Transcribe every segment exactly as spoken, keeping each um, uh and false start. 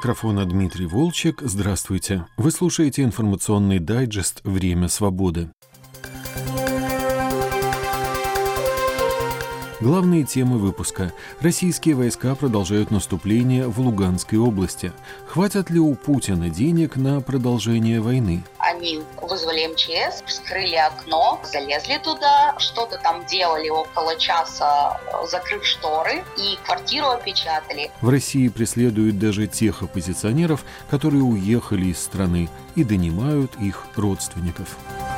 микрофона Дмитрий Волчек. Здравствуйте. Вы слушаете информационный дайджест «Время свободы». Главные темы выпуска. Российские войска продолжают наступление в Луганской области. Хватит ли у Путина денег на продолжение войны? Они вызвали эм че эс, вскрыли окно, залезли туда, что-то там делали около часа, закрыв шторы, и квартиру опечатали. В России преследуют даже тех оппозиционеров, которые уехали из страны, и донимают их родственников.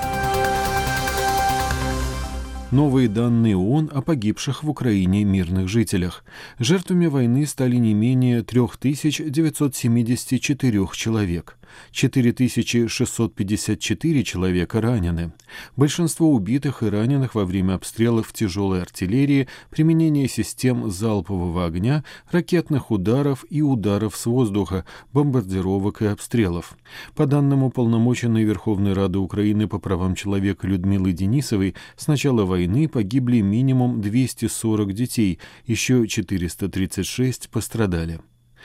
Новые данные ООН о погибших в Украине мирных жителях. Жертвами войны стали не менее три тысячи девятьсот семьдесят четыре человек. четыре тысячи шестьсот пятьдесят четыре человека ранены. Большинство убитых и раненых во время обстрелов тяжелой артиллерии, применения систем залпового огня, ракетных ударов и ударов с воздуха, бомбардировок и обстрелов. По данным уполномоченной Верховной Рады Украины по правам человека Людмилы Денисовой, с начала войны погибли минимум двести сорок детей, еще четыреста тридцать шесть пострадали.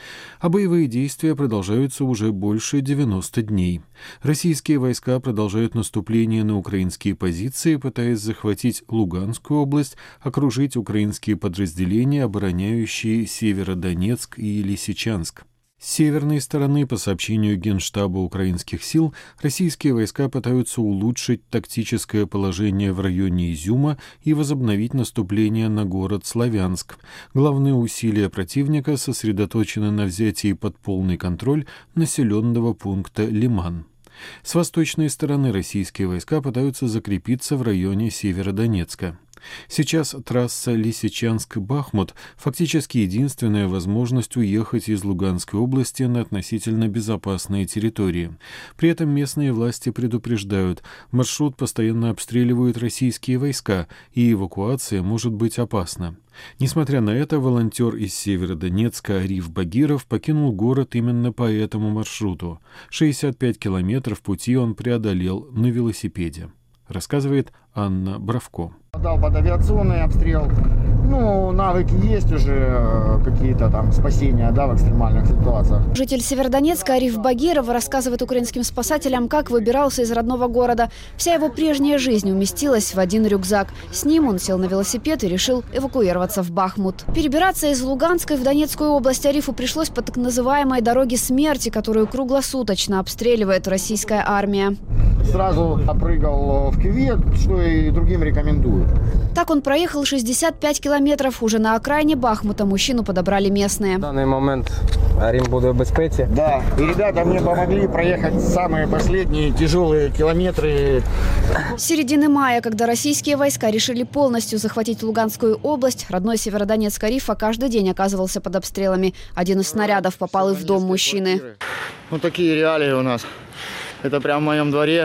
А боевые действия продолжаются уже больше девяноста дней. Российские войска продолжают наступление на украинские позиции, пытаясь захватить Луганскую область, окружить украинские подразделения, обороняющие Северодонецк и Лисичанск. С северной стороны, по сообщению Генштаба украинских сил, российские войска пытаются улучшить тактическое положение в районе Изюма и возобновить наступление на город Славянск. Главные усилия противника сосредоточены на взятии под полный контроль населенного пункта Лиман. С восточной стороны российские войска пытаются закрепиться в районе Северодонецка. Сейчас трасса Лисичанск-Бахмут фактически единственная возможность уехать из Луганской области на относительно безопасные территории. При этом местные власти предупреждают, маршрут постоянно обстреливают российские войска, и эвакуация может быть опасна. Несмотря на это, волонтер из Северодонецка Ариф Багиров покинул город именно по этому маршруту. шестьдесят пять километров пути он преодолел на велосипеде, рассказывает Анна Бравко. Дал под авиационный обстрел. Ну, навыки есть уже, какие-то там спасения, да, в экстремальных ситуациях. Житель Северодонецка Ариф Багиров рассказывает украинским спасателям, как выбирался из родного города. Вся его прежняя жизнь уместилась в один рюкзак. С ним он сел на велосипед и решил эвакуироваться в Бахмут. Перебираться из Луганской в Донецкую область Арифу пришлось по так называемой дороге смерти, которую круглосуточно обстреливает российская армия. Сразу опрыгал в кювет, что и другим рекомендую. Так он проехал шестьдесят пять километров. Уже на окраине Бахмута мужчину подобрали местные. В данный момент Арим буде в безпеці. Да, и ребята мне помогли проехать самые последние тяжелые километры. С середины мая, когда российские войска решили полностью захватить Луганскую область, родной Северодонецк Арифа каждый день оказывался под обстрелами. Один из снарядов попал и в дом мужчины. Ну, такие реалии у нас. Это прямо в моем дворе.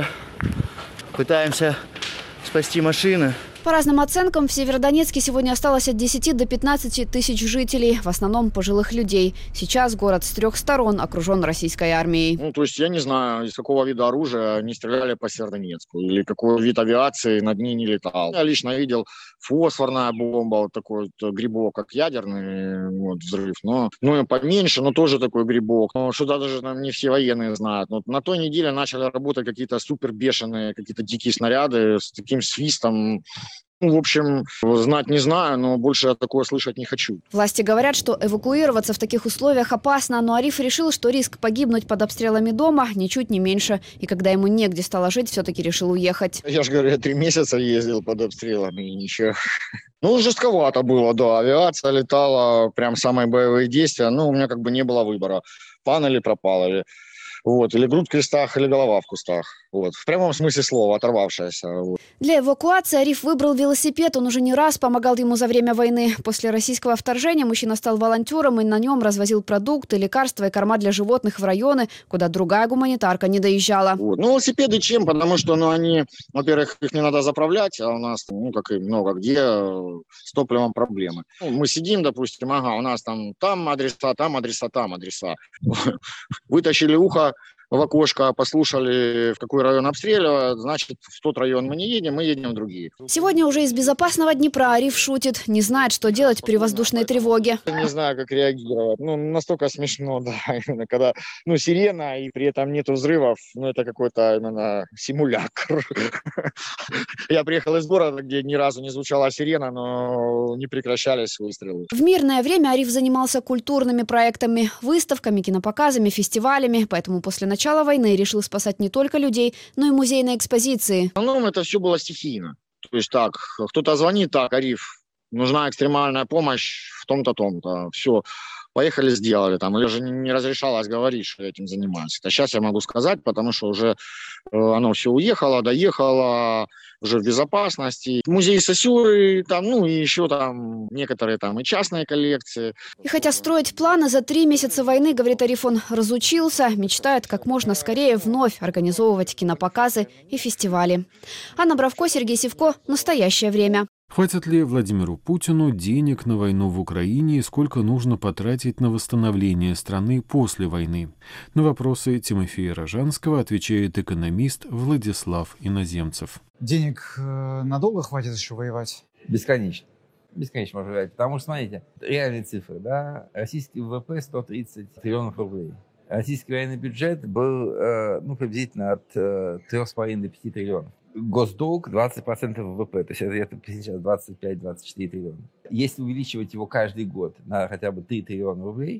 Пытаемся спасти машины. По разным оценкам, в Северодонецке сегодня осталось от десяти до пятнадцати тысяч жителей, в основном пожилых людей. Сейчас город с трех сторон окружен российской армией. Ну, то есть я не знаю, из какого вида оружия они стреляли по Северодонецку, или какой вид авиации над ней не летал. Я лично видел фосфорная бомба, вот такой вот грибок, как ядерный вот, взрыв, но ну, поменьше, но тоже такой грибок. Но что-то даже там не все военные знают. Вот на той неделе начали работать какие-то супер бешеные, какие-то дикие снаряды с таким свистом. Ну, в общем, знать не знаю, но больше я такое слышать не хочу. Власти говорят, что эвакуироваться в таких условиях опасно, но Ариф решил, что риск погибнуть под обстрелами дома ничуть не меньше. И когда ему негде стало жить, все-таки решил уехать. Я же говорю, я три месяца ездил под обстрелами и ничего. Ну, жестковато было, да. Авиация летала, прям самые боевые действия. Ну, у меня как бы не было выбора. Пан или пропал, или... Вот, или грудь в крестах, или голова в кустах. Вот, в прямом смысле слова, оторвавшаяся. Вот. Для эвакуации Ариф выбрал велосипед. Он уже не раз помогал ему за время войны. После российского вторжения мужчина стал волонтером и на нем развозил продукты, лекарства и корма для животных в районы, куда другая гуманитарка не доезжала. Вот. Ну, велосипеды чем? Потому что, ну, они, во-первых, их не надо заправлять, а у нас, ну, как и много где, с топливом проблемы. Ну, мы сидим, допустим, ага, у нас там, там адреса, там адреса, там адреса. Вытащили ухо, в окошко послушали, в какой район обстреливают, значит, в тот район мы не едем, мы едем в другие. Сегодня уже из безопасного Днепра Ариф шутит. Не знает, что делать при воздушной тревоге. Не знаю, как реагировать. Ну, настолько смешно, да, именно когда, ну, сирена, и при этом нету взрывов, ну, это какой-то именно симулятор. Я приехал из города, где ни разу не звучала сирена, но не прекращались выстрелы. В мирное время Ариф занимался культурными проектами, выставками, кинопоказами, фестивалями. Поэтому после начала войны решил спасать не только людей, но и музейные экспозиции. В основном это все было стихийно. То есть так, кто-то звонит, так, Ариф, нужна экстремальная помощь в том-то, том-то. Все, поехали, сделали. Там, или же не разрешалось говорить, что я этим занимаюсь. А сейчас я могу сказать, потому что уже оно все уехало, доехало, уже в безопасности. Музей Сосюры, там, ну и еще там некоторые там и частные коллекции. И хотя строить планы за три месяца войны, говорит Ариф, он разучился, мечтает как можно скорее вновь организовывать кинопоказы и фестивали. Анна Бравко, Сергей Сивко. Настоящее время. Хватит ли Владимиру Путину денег на войну в Украине и сколько нужно потратить на восстановление страны после войны? На вопросы Тимофея Рожанского отвечает экономист Владислав Иноземцев. Денег надолго хватит еще воевать? Бесконечно. Бесконечно можно воевать. Потому что, смотрите, реальные цифры, да, российский ВВП сто тридцать триллионов рублей. Российский военный бюджет был, ну, приблизительно от трёх с половиной до пяти триллионов. Госдолг двадцать процентов ВВП, то есть это сейчас двадцать пять - двадцать четыре триллиона. Если увеличивать его каждый год на хотя бы три триллиона рублей,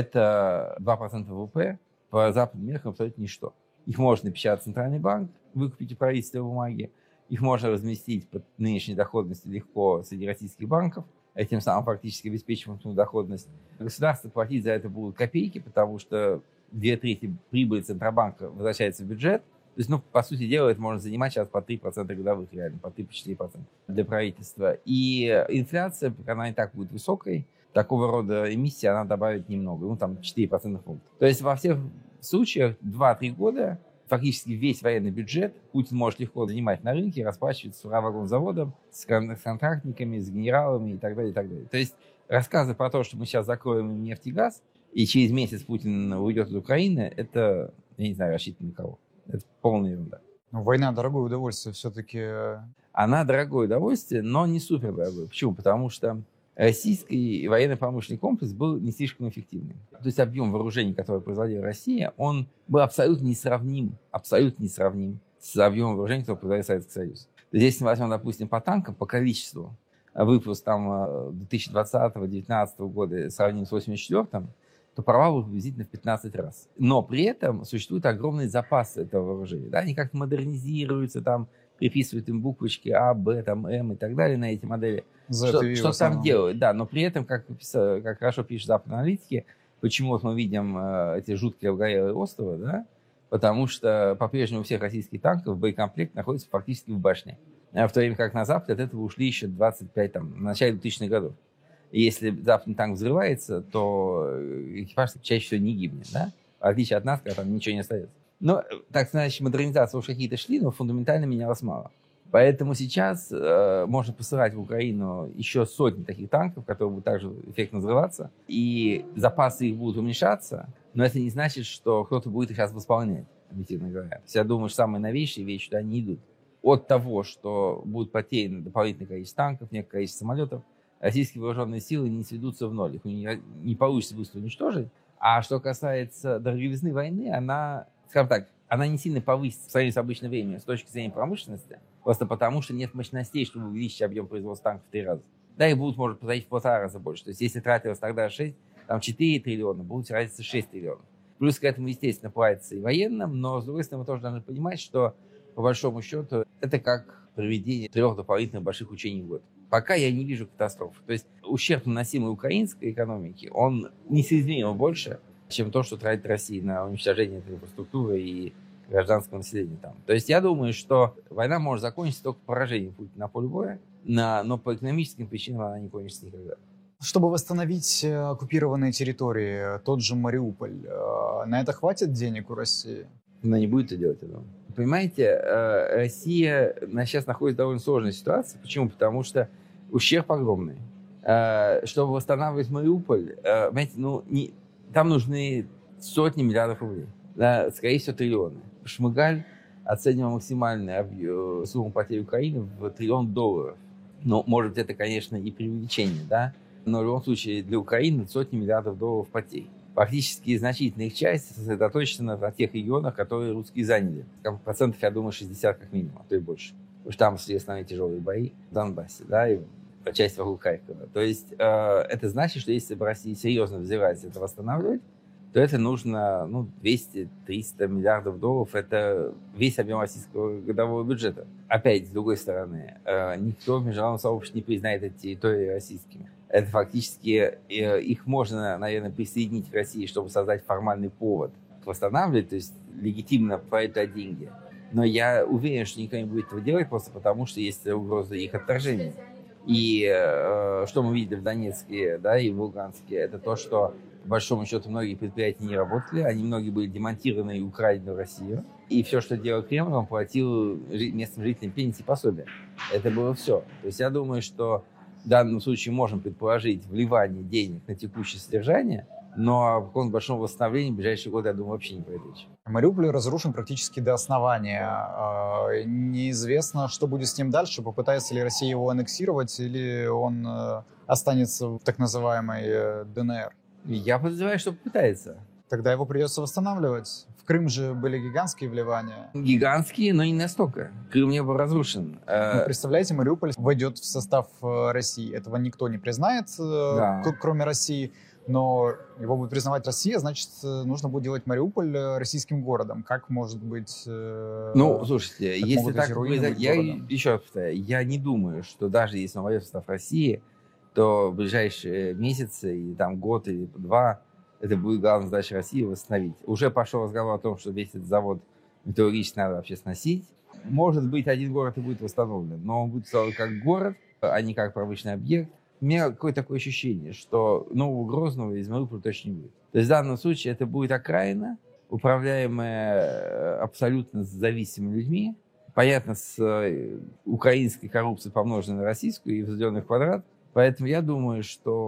это два процента ВВП, по западным меркам абсолютно ничто. Их можно напечатать Центральный банк, выкупить у правительства бумаги, их можно разместить под нынешней доходностью легко среди российских банков, этим самым фактически обеспечиваем свою доходность. Государство платить за это будут копейки, потому что две трети прибыли Центробанка возвращается в бюджет. То есть, ну, по сути дела, это можно занимать сейчас по три процента годовых, реально, по три-четыре процента для правительства. И инфляция, она и так будет высокой, такого рода эмиссия она добавит немного, ну, там, четыре процента пункта. То есть, во всех случаях два-три года фактически весь военный бюджет Путин может легко занимать на рынке, расплачиваться с уравагонзаводом, с контрактниками, с генералами и так далее, и так далее. То есть, рассказы про то, что мы сейчас закроем им нефть и газ, и через месяц Путин уйдет из Украины, это, я не знаю, рассчитано на кого. Это полная ерунда. Но война дорогое удовольствие все-таки. Она дорогое удовольствие, но не супер дорогое. Почему? Потому что российский военно-промышленный комплекс был не слишком эффективным. То есть объем вооружений, который производила Россия, он был абсолютно несравним, абсолютно несравним с объемом вооружений, который производил Советский Союз. То есть если мы возьмем, допустим, по танкам, по количеству, выпуск там две тысячи двадцатого - две тысячи девятнадцатого года сравним с восемьдесят четвёртым, то провал приблизительно в пятнадцать раз. Но при этом существуют огромные запасы этого вооружения. Да? Они как-то модернизируются, там, приписывают им буквочки А, Б, там, М и так далее на эти модели. Что, что там делают, да. Но при этом, как, как хорошо пишут западные аналитики, почему вот мы видим э, эти жуткие обгорелые островы, да? Потому что по-прежнему у всех российских танков боекомплект находится фактически в башне. А в то время как на Запад от этого ушли еще двадцать пять, там, в начале двухтысячных годов. И если западный танк взрывается, то экипаж чаще всего не гибнет, да? В отличие от нас, когда там ничего не остается. Но, так значит, модернизации уж какие-то шли, но фундаментально менялось мало. Поэтому сейчас э, можно посылать в Украину еще сотни таких танков, которые будут также эффектно взрываться, и запасы их будут уменьшаться, но это не значит, что кто-то будет их сейчас восполнять, объективно говоря. То есть я думаю, что самые новейшие вещи туда не идут. От того, что будут потеряны дополнительное количество танков, некое количество самолетов, российские вооруженные силы не сведутся в ноль. Их не, не получится быстро уничтожить. А что касается дороговизны войны, она, скажем так, она не сильно повысится в сравнении с обычным временем с точки зрения промышленности, просто потому что нет мощностей, чтобы увеличить объем производства танков в три раза. Да, их будут, может, платить в полтора раза больше. То есть, если тратилось тогда шесть, там четыре триллиона, будут тратиться шесть триллионов. Плюс к этому, естественно, платится и военным, но, с другой стороны, мы тоже должны понимать, что, по большому счету, это как проведение трех дополнительных больших учений в год. Пока я не вижу катастроф. То есть ущерб, наносимый украинской экономике, он несоизмеримо больше, чем то, что тратит Россия на уничтожение этой инфраструктуры и гражданского населения там. То есть я думаю, что война может закончиться только поражением Путина на поле боя, на, но по экономическим причинам она не кончится никогда. Чтобы восстановить оккупированные территории, тот же Мариуполь, на это хватит денег у России? Она не будет это делать, я думаю. Понимаете, Россия сейчас находится в довольно сложной ситуации. Почему? Потому что ущерб огромный. Чтобы восстанавливать Мариуполь, понимаете, ну, не, там нужны сотни миллиардов рублей. Да, скорее всего, триллионы. Шмыгаль оценивал максимальную сумму потерь Украины в триллион долларов. Ну, может, это, конечно, и преувеличение, да? Но в любом случае для Украины сотни миллиардов долларов потерь. Фактически значительная их часть сосредоточена на тех регионах, которые русские заняли. Процентов, я думаю, шестьдесят как минимум, а то и больше. Потому что там шли основные тяжелые бои в Донбассе, да, и часть вокруг Харькова. То есть э, это значит, что если бы Россия серьезно взялась это восстанавливать, то это нужно ну, двести-триста миллиардов долларов. Это весь объем российского годового бюджета. Опять, с другой стороны, э, никто в международном сообществе не признает эти территории российскими. Это фактически, э, их можно, наверное, присоединить к России, чтобы создать формальный повод восстанавливать, то есть легитимно проектать деньги. Но я уверен, что никто не будет этого делать просто потому, что есть угроза их отторжения. И э, что мы видели в Донецке, да, и в Луганске, это то, что, по большому счету, многие предприятия не работали, они многие были демонтированы и украдены в Россию. И все, что делал Кремль, он платил местным жителям пенсии и пособия. Это было все. То есть я думаю, что в данном случае можем предположить вливание денег на текущее содержание, но о каком-то большом восстановлении в ближайшие годы, я думаю, вообще не пойдет речь. Мариуполь разрушен практически до основания. Неизвестно, что будет с ним дальше. Попытается ли Россия его аннексировать, или он останется в так называемой ДНР? Я подозреваю, что попытается. Тогда его придется восстанавливать. В Крым же были гигантские вливания. Гигантские, но не настолько. Крым не был разрушен. Ну, представляете, Мариуполь войдет в состав России. Этого никто не признает, да. Кроме России. Но его будет признавать Россия, значит, нужно будет делать Мариуполь российским городом. Как может быть... Ну, слушайте, если так... Я еще раз повторяю, я не думаю, что даже если он войдет в состав России, то в ближайшие месяцы, и там год или два, это будет главная задача России восстановить. Уже пошел разговор о том, что весь этот завод металлургический надо вообще сносить. Может быть, один город и будет восстановлен, но он будет строен как город, а не как промышленный объект. У меня какое-то такое ощущение, что нового Грозного из Мариуполя точно не будет. То есть в данном случае это будет окраина, управляемая абсолютно зависимыми людьми, понятно, с украинской коррупцией, помноженной на российскую и возведенной в квадрат. Поэтому я думаю,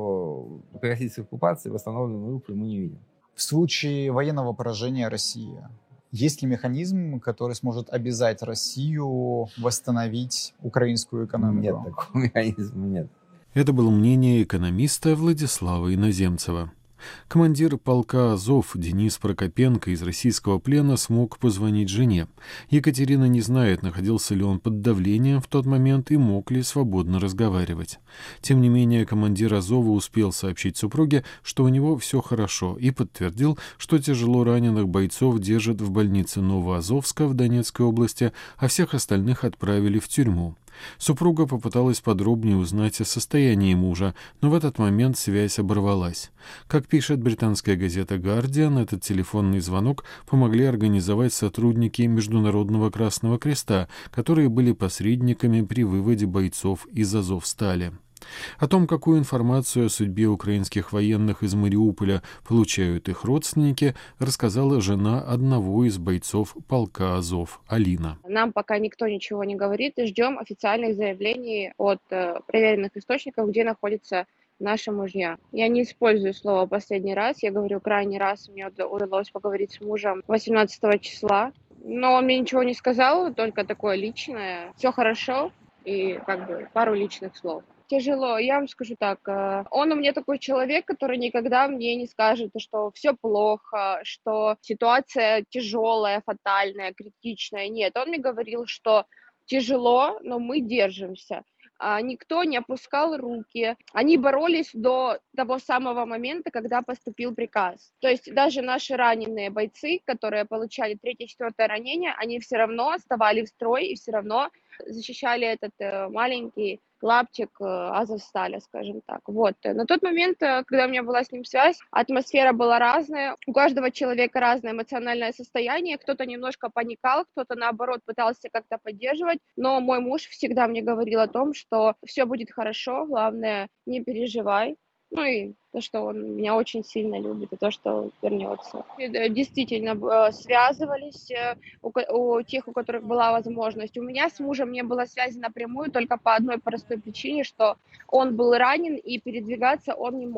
что при российской оккупации восстановленного Мариуполя мы не видим. В случае военного поражения России, есть ли механизм, который сможет обязать Россию восстановить украинскую экономику? Нет, такого механизма нет. Это было мнение экономиста Владислава Иноземцева. Командир полка «Азов» Денис Прокопенко из российского плена смог позвонить жене. Екатерина не знает, находился ли он под давлением в тот момент и мог ли свободно разговаривать. Тем не менее, командир «Азова» успел сообщить супруге, что у него все хорошо, и подтвердил, что тяжело раненых бойцов держат в больнице Новоазовска в Донецкой области, а всех остальных отправили в тюрьму. Супруга попыталась подробнее узнать о состоянии мужа, но в этот момент связь оборвалась. Как пишет британская газета «Гардиан», этот телефонный звонок помогли организовать сотрудники Международного Красного Креста, которые были посредниками при выводе бойцов из Азовстали. О том, какую информацию о судьбе украинских военных из Мариуполя получают их родственники, рассказала жена одного из бойцов полка «Азов» Алина. Нам пока никто ничего не говорит, и ждем официальных заявлений от э, проверенных источников, где находятся наши мужья. Я не использую слово «последний раз», я говорю «крайний раз». Мне удалось поговорить с мужем восемнадцатого числа, но он мне ничего не сказал, только такое личное. Все хорошо, и как бы пару личных слов. Тяжело, я вам скажу так, он у меня такой человек, который никогда мне не скажет, что все плохо, что ситуация тяжелая, фатальная, критичная. Нет, он мне говорил, что тяжело, но мы держимся. Никто не опускал руки, они боролись до того самого момента, когда поступил приказ. То есть даже наши раненые бойцы, которые получали третье-четвертое ранение, они все равно вставали в строй и все равно защищали этот маленький клаптик Азовстали, скажем так. Вот. На тот момент, когда у меня была с ним связь, атмосфера была разная, у каждого человека разное эмоциональное состояние, кто-то немножко паникал, кто-то наоборот пытался как-то поддерживать, но мой муж всегда мне говорил о том, что все будет хорошо, главное, не переживай. Ну и то, что он меня очень сильно любит, и то, что вернется. И, действительно, связывались у, у тех, у которых была возможность. У меня с мужем не было связи напрямую только по одной простой причине, что он был ранен, и передвигаться он не мог.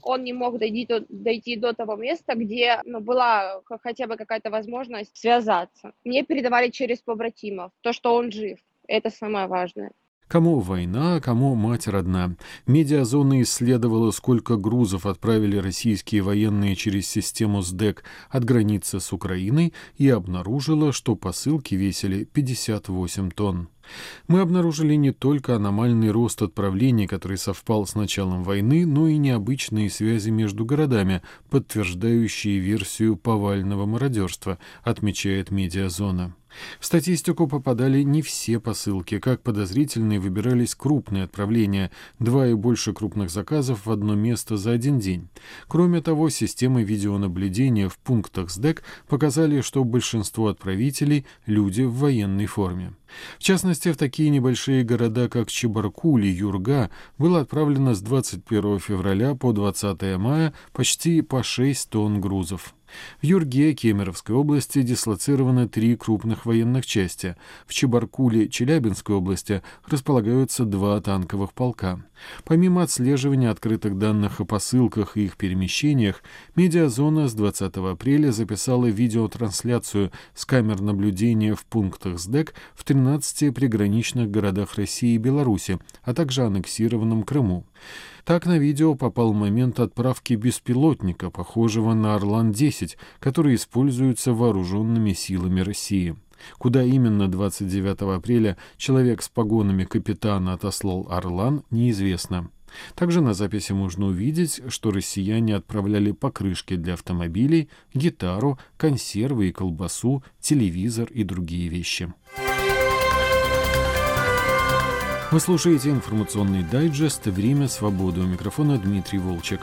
он не мог дойти до, дойти до того места, где ну, была хотя бы какая-то возможность связаться. Мне передавали через побратимов то, что он жив. Это самое важное. Кому война, а кому мать родна. Медиазона исследовала, сколько грузов отправили российские военные через систему СДЭК от границы с Украиной, и обнаружила, что посылки весили пятьдесят восемь тонн. Мы обнаружили не только аномальный рост отправлений, который совпал с началом войны, но и необычные связи между городами, подтверждающие версию повального мародерства, отмечает Медиазона. В статистику попадали не все посылки. Как подозрительные выбирались крупные отправления, два и больше крупных заказов в одно место за один день. Кроме того, системы видеонаблюдения в пунктах СДЭК показали, что большинство отправителей – люди в военной форме. В частности, в такие небольшие города, как Чебаркуль и Юрга, было отправлено с двадцать первого февраля по двадцатое мая почти по шесть тонн грузов. В Юрге Кемеровской области дислоцированы три крупных военных части. В Чебаркуле Челябинской области располагаются два танковых полка. Помимо отслеживания открытых данных о посылках и их перемещениях, Медиазона с двадцатого апреля записала видеотрансляцию с камер наблюдения в пунктах СДЭК в тринадцати приграничных городах России и Беларуси, а также аннексированном Крыму. Так на видео попал момент отправки беспилотника, похожего на Орлан десять, который используется вооруженными силами России. Куда именно двадцать девятого апреля человек с погонами капитана отослал Орлан, неизвестно. Также на записи можно увидеть, что россияне отправляли покрышки для автомобилей, гитару, консервы и колбасу, телевизор и другие вещи. Вы слушаете информационный дайджест «Время свободы». У микрофона Дмитрий Волчек.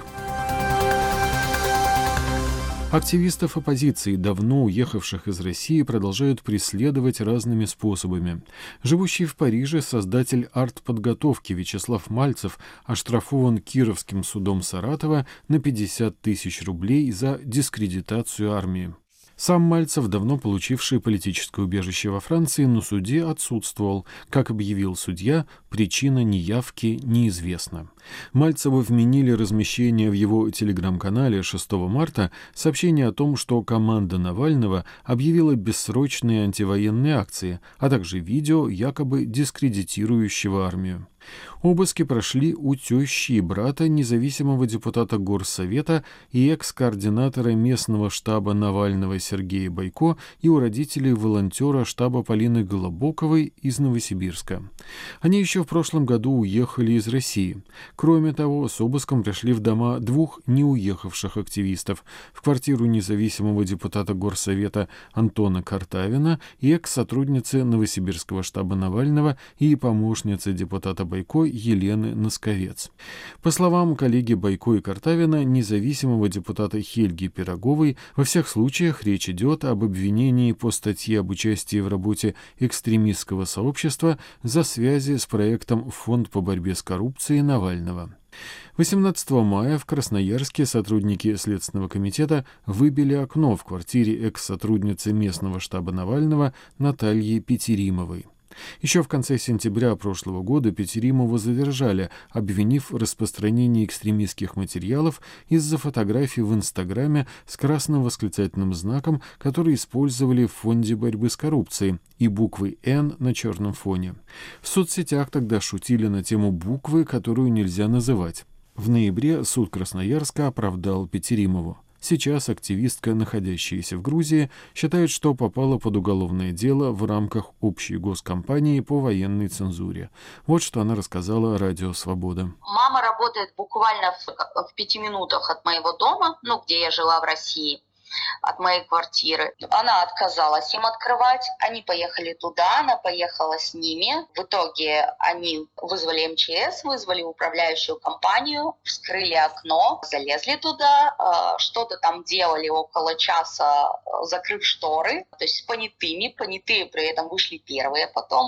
Активистов оппозиции, давно уехавших из России, продолжают преследовать разными способами. Живущий в Париже создатель артподготовки Вячеслав Мальцев оштрафован Кировским судом Саратова на пятьдесят тысяч рублей за дискредитацию армии. Сам Мальцев, давно получивший политическое убежище во Франции, на суде отсутствовал. Как объявил судья, причина неявки неизвестна. Мальцеву вменили размещение в его телеграм-канале шестого марта сообщение о том, что команда Навального объявила бессрочные антивоенные акции, а также видео, якобы дискредитирующего армию. Обыски прошли у тещи и брата независимого депутата Горсовета и экс-координатора местного штаба Навального Сергея Бойко и у родителей волонтера штаба Полины Голобоковой из Новосибирска. Они еще в прошлом году уехали из России. Кроме того, с обыском пришли в дома двух неуехавших активистов, в квартиру независимого депутата Горсовета Антона Картавина и экс-сотрудницы Новосибирского штаба Навального и помощницы депутата Бойко Елены Носковец. По словам коллеги Бойко и Картавина, независимого депутата Хельги Пироговой, во всех случаях речь идет об обвинении по статье об участии в работе экстремистского сообщества за связи с проектом «Фонд по борьбе с коррупцией» Навального. восемнадцатого мая в Красноярске сотрудники Следственного комитета выбили окно в квартире экс-сотрудницы местного штаба Навального Натальи Петеримовой. Еще в конце сентября прошлого года Петеримову задержали, обвинив в распространении экстремистских материалов из-за фотографий в Инстаграме с красным восклицательным знаком, которые использовали в Фонде борьбы с коррупцией, и буквой «Н» на черном фоне. В соцсетях тогда шутили на тему буквы, которую нельзя называть. В ноябре суд Красноярска оправдал Петеримову. Сейчас активистка, находящаяся в Грузии, считает, что попала под уголовное дело в рамках общей госкампании по военной цензуре. Вот что она рассказала Радио Свобода. Мама работает буквально в, в пяти минутах от моего дома, ну, где я жила в России, от моей квартиры. Она отказалась им открывать, они поехали туда, она поехала с ними. В итоге они вызвали эм че эс, вызвали управляющую компанию, вскрыли окно, залезли туда, что-то там делали около часа, закрыв шторы, то есть с понятыми, понятые при этом вышли первые потом.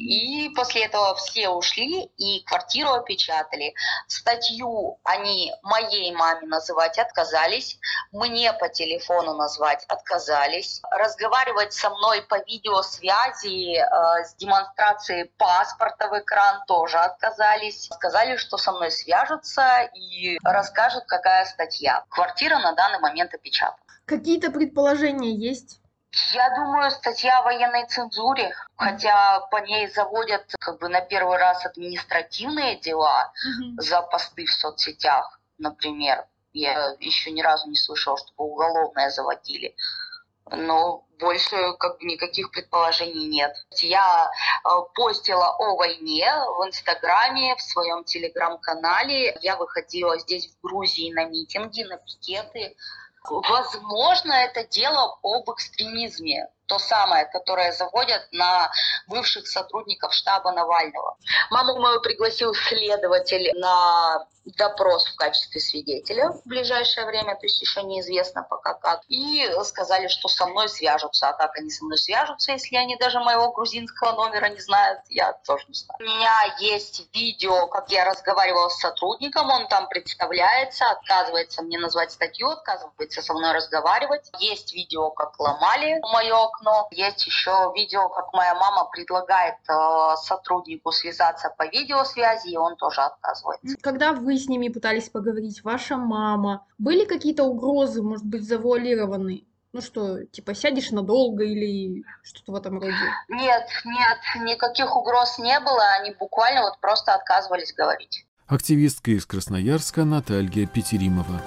И после этого все ушли и квартиру опечатали. Статью они моей маме называть отказались, мне по телефону телефону назвать отказались. Разговаривать со мной по видеосвязи э, с демонстрацией паспорта в экран тоже отказались. Сказали, что со мной свяжутся и расскажут, какая статья. Квартира на данный момент опечатана. Какие-то предположения есть? Я думаю, статья о военной цензуре, хотя по ней заводят как бы на первый раз административные дела mm-hmm. за посты в соцсетях, например. Я еще ни разу не слышала, чтобы уголовное заводили. Но больше как бы никаких предположений нет. Я э, постила о войне в Инстаграме, в своем Телеграм-канале. Я выходила здесь в Грузии на митинги, на пикеты. Возможно, это дело об экстремизме. То самое, которое заводят на бывших сотрудников штаба Навального. Маму мою пригласил следователь на допрос в качестве свидетеля в ближайшее время, то есть еще неизвестно пока как. И сказали, что со мной свяжутся. А как они со мной свяжутся, если они даже моего грузинского номера не знают, я тоже не знаю. У меня есть видео, как я разговаривала с сотрудником, он там представляется, отказывается мне назвать статью, отказывается со мной разговаривать. Есть видео, как ломали мое окно. Есть еще видео, как моя мама предлагает э, сотруднику связаться по видеосвязи, и он тоже отказывается. Когда вы с ними пытались поговорить, ваша мама, были какие-то угрозы, может быть, завуалированные? Ну что, типа сядешь надолго или что-то в этом роде? Нет, нет, никаких угроз не было, они буквально вот просто отказывались говорить. Активистка из Красноярска Наталья Петеримова.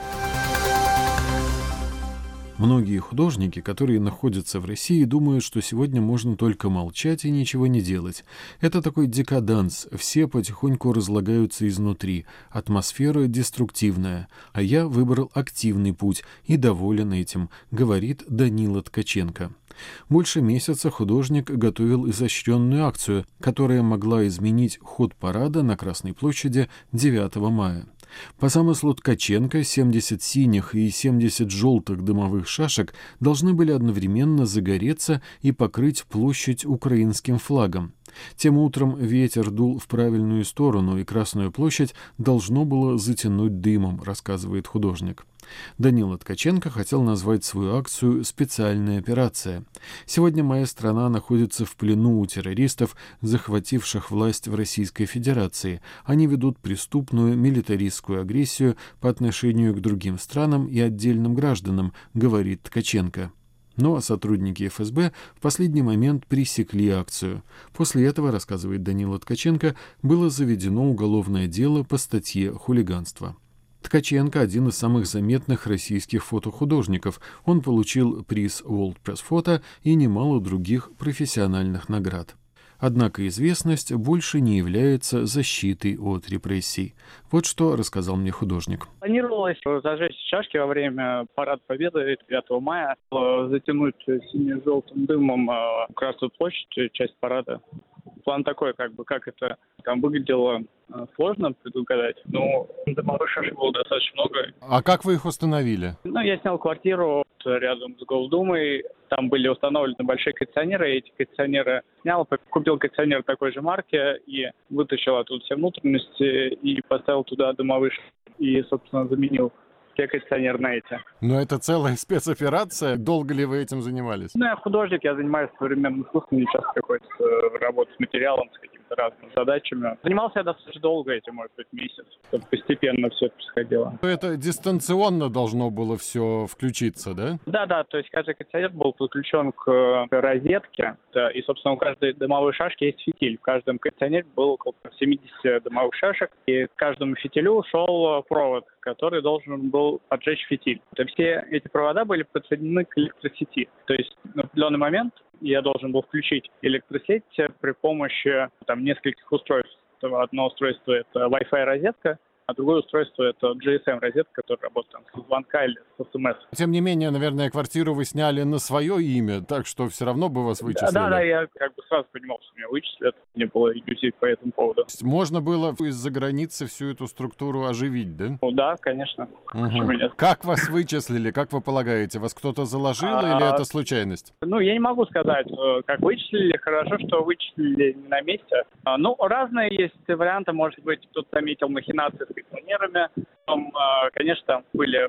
Многие художники, которые находятся в России, думают, что сегодня можно только молчать и ничего не делать. Это такой декаданс, все потихоньку разлагаются изнутри, атмосфера деструктивная. А я выбрал активный путь и доволен этим, говорит Данила Ткаченко. Больше месяца художник готовил изощренную акцию, которая могла изменить ход парада на Красной площади девятого мая. По замыслу Ткаченко, семьдесят синих и семьдесят желтых дымовых шашек должны были одновременно загореться и покрыть площадь украинским флагом. Тем утром ветер дул в правильную сторону, и Красную площадь должно было затянуть дымом, рассказывает художник. Данила Ткаченко хотел назвать свою акцию «Специальная операция». Сегодня моя страна находится в плену у террористов, захвативших власть в Российской Федерации. Они ведут преступную милитаристскую агрессию по отношению к другим странам и отдельным гражданам, говорит Ткаченко. Но сотрудники эф эс бэ в последний момент пресекли акцию. После этого, рассказывает Данила Ткаченко, было заведено уголовное дело по статье «Хулиганство». Ткаченко – один из самых заметных российских фотохудожников. Он получил приз World Press Photo и немало других профессиональных наград. Однако известность больше не является защитой от репрессий. Вот что рассказал мне художник. Планировалось зажечь шашки во время Парада Победы девятого мая, затянуть сине-желтым дымом Красную площадь, часть парада. План такой, как бы, как это там выглядело, сложно предугадать, но дымовых шашек было достаточно много. А как вы их установили? Ну, я снял квартиру рядом с Госдумой, там были установлены большие кондиционеры, и эти кондиционеры снял, купил кондиционер такой же марки и вытащил оттуда все внутренности и поставил туда дымовые шашки и, собственно, заменил все кондиционеры на эти. Но это целая спецоперация. Долго ли вы этим занимались? Ну, я художник, я занимаюсь современным искусством, не часто какой-то работа с материалом, с какими-то разными задачами. Занимался я достаточно долго этим, может быть, месяц. Постепенно все это происходило. Это дистанционно должно было все включиться, да? Да, да, то есть каждый кондиционер был подключен к розетке, да, и, собственно, у каждой дымовой шашки есть фитиль. В каждом кондиционере было около семьдесят дымовых шашек, и к каждому фитилю шел провод, который должен был поджечь фитиль. То все эти провода были подсоединены к электросети. То есть на определенный момент я должен был включить электросеть при помощи там, нескольких устройств. Одно устройство – это Wi-Fi розетка, а другое устройство – это джи эс эм-розетка, которая работает там, с звонка или с эс эм эс. Тем не менее, наверное, квартиру вы сняли на свое имя, так что все равно бы вас вычислили. Да, да, я как бы сразу понимал, что меня вычислят. Не было иллюзий по этому поводу. Можно было из-за границы всю эту структуру оживить, да? Ну да, конечно. Угу. Как вас вычислили, как вы полагаете? Вас кто-то заложил а, или это случайность? Ну, я не могу сказать, как вычислили. Хорошо, что вычислили не на месте. Ну, разные есть варианты. Может быть, кто-то заметил махинации с кондиционерами. Потом, конечно, там были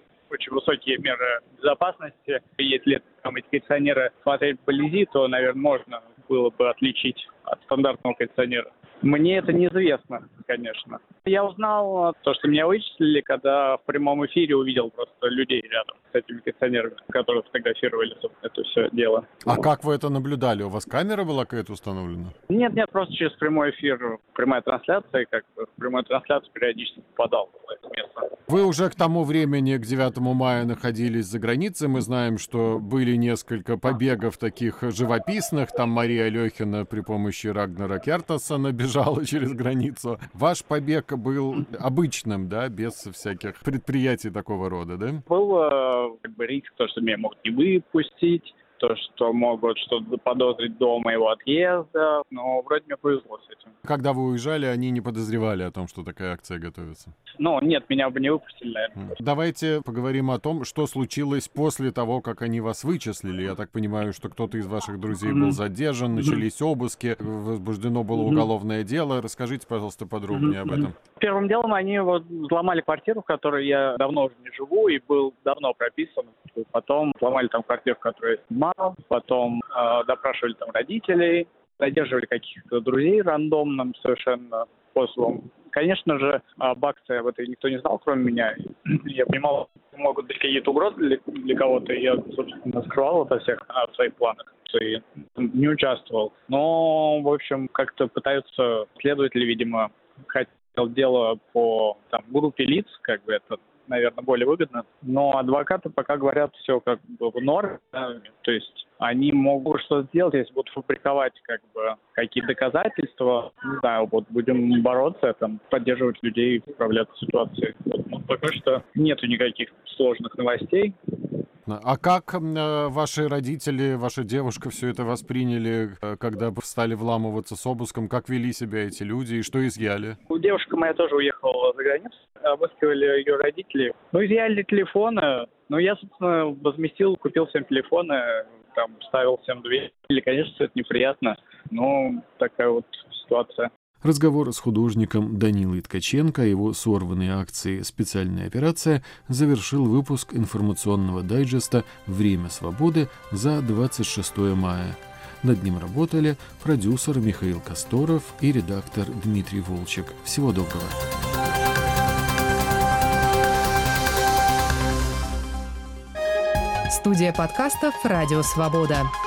очень высокие меры безопасности. Если там эти кондиционеры смотреть вблизи, то, наверное, можно было бы отличить от стандартного кондиционера. Мне это неизвестно, конечно. Я узнал то, что меня вычислили, когда в прямом эфире увидел просто людей рядом с этими кондиционерами, которые фотографировали это все дело. А как вы это наблюдали? У вас камера была какая-то установлена? Нет, нет, просто через прямой эфир, прямая трансляция, как бы в прямую трансляцию периодически попадал в это место. Вы уже к тому времени, к девятому мая, находились за границей. Мы знаем, что были несколько побегов таких живописных. Там Мария Алехина при помощи Рагнара Кертасона бежала через границу. Ваш побег был обычным, да, без всяких предприятий такого рода, да? Был как бы риск, то, что меня могут не выпустить, то, что могут что-то заподозрить до моего отъезда, но вроде мне повезло с этим. Когда вы уезжали, они не подозревали о том, что такая акция готовится? Ну, нет, меня бы не выпустили, наверное. Давайте поговорим о том, что случилось после того, как они вас вычислили. Я так понимаю, что кто-то из ваших друзей был задержан, начались обыски, возбуждено было уголовное дело. Расскажите, пожалуйста, подробнее об этом. Первым делом они вот взломали квартиру, в которой я давно уже не живу и был давно прописан. Потом взломали там квартиру, в которой я снимал, потом э, допрашивали там родителей, задерживали каких-то друзей рандомным совершенно способом. Конечно же, об акции об этой никто не знал, кроме меня. Я понимал, что могут быть какие-то угрозы для, для кого-то, и я, собственно, скрывал это всех а, в своих планах, и не участвовал. Но, в общем, как-то пытаются следователи, видимо, хотел дело по там, группе лиц, как бы это, наверное, более выгодно. Но адвокаты пока говорят, все как бы в норме. Да? То есть они могут что-то сделать, если будут фабриковать как бы какие-то доказательства. Не знаю, вот будем бороться, там, поддерживать людей, справляться с ситуацией. Вот, ну, пока что нету никаких сложных новостей. А как э, ваши родители, ваша девушка все это восприняли, э, когда стали вламываться с обыском? Как вели себя эти люди и что изъяли? Девушка моя тоже уехала за границу, обыскивали ее родители. Ну, изъяли телефоны. Ну, я, собственно, возместил, купил всем телефоны, там, ставил всем дверь. Или, конечно, это неприятно, но такая вот ситуация. Разговор с художником Данилой Ткаченко о его сорванной акции «Специальная операция» завершил выпуск информационного дайджеста «Время свободы» за двадцать шестое мая. Над ним работали продюсер Михаил Косторов и редактор Дмитрий Волчек. Всего доброго. Студия подкастов «Радио Свобода».